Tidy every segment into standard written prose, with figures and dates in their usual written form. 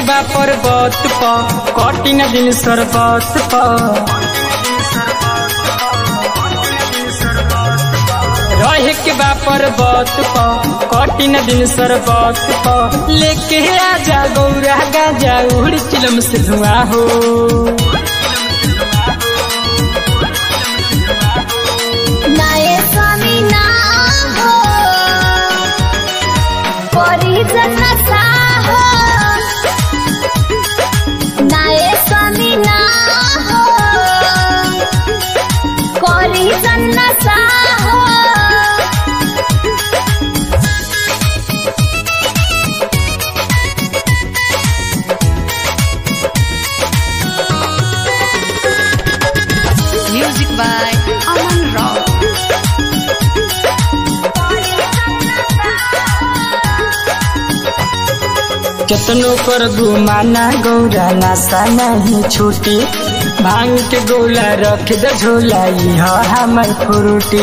बा पर्वत प कठिन दिन शरबत प रहे के बा पर्वत प कठिन दिन शरबत प लेके आजा गौरा गाजा उड़ चिलम से धुआं हो नाये स्वामी ना हो परिजन नशा हो नाये स्वामी ना हो परिजन नशा हो Music by Aman Rao. केतनो कर माना गौरा नासा नहीं छूटी भांग के गोला रख दे झोला हमर फ्रूटी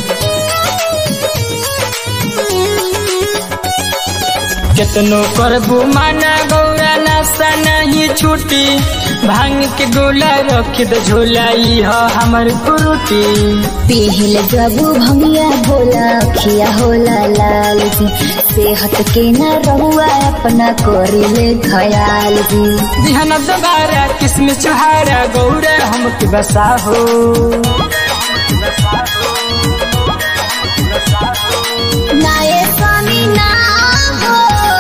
केतनो कर माना गौरा नासा नहीं छूटी भांग के गोला रख दे झोला हमर फ्रूटी पीहल जबू भंगिया भोला खिया होला लाल जी सेहत के न रहुआ अपना कोरिले खयाल जी दिहन दोबारा किस्म चुहारा गौरा हमके बसा हो नाये स्वामी ना हो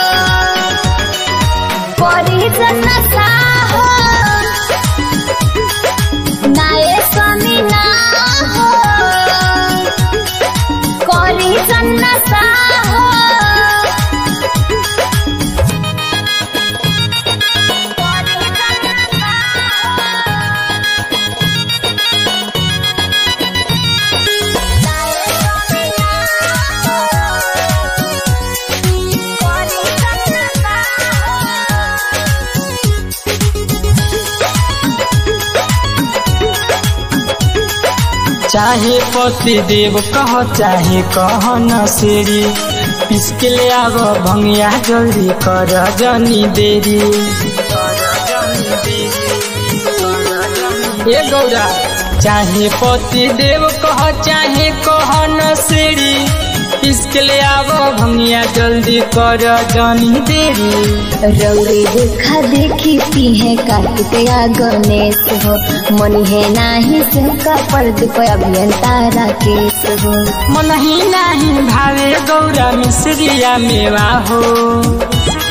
परिजन नशा हो नाये स्वामी ना हो परिजन नशा हो चाहे पति देव कह चाहे कह न सेरी पिसके ले आव भंगिया जल्दी कर जनी देरी ए गौरा चाहे पति देव कह चाहे कह न सेरी पिसके ले आव भंगिया जल्दी कर जनी देरी रौरे देखा देखी पीहे कार्तिक या गणेश हो मन है नाही से का प्रदीप अभियंता केस हो मन ही नहीं भावे गौरा मिश्रिया मेवा हो